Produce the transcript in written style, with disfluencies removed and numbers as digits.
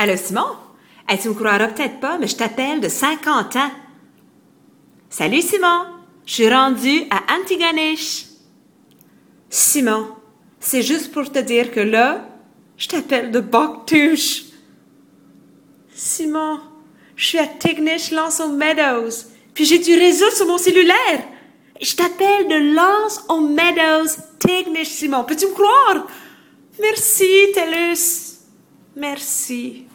Allô, Simon? Hey, tu me croiras peut-être pas, mais je t'appelle de 50 ans. Salut, Simon. Je suis rendue à Antigonish. Simon, c'est juste pour te dire que là, je t'appelle de Boctouche. Simon, je suis à Tignish, Lance aux Meadows, puis j'ai du réseau sur mon cellulaire. Je t'appelle de Lance aux Meadows, Tignish, Simon. Peux-tu me croire? Merci, TELUS. Merci.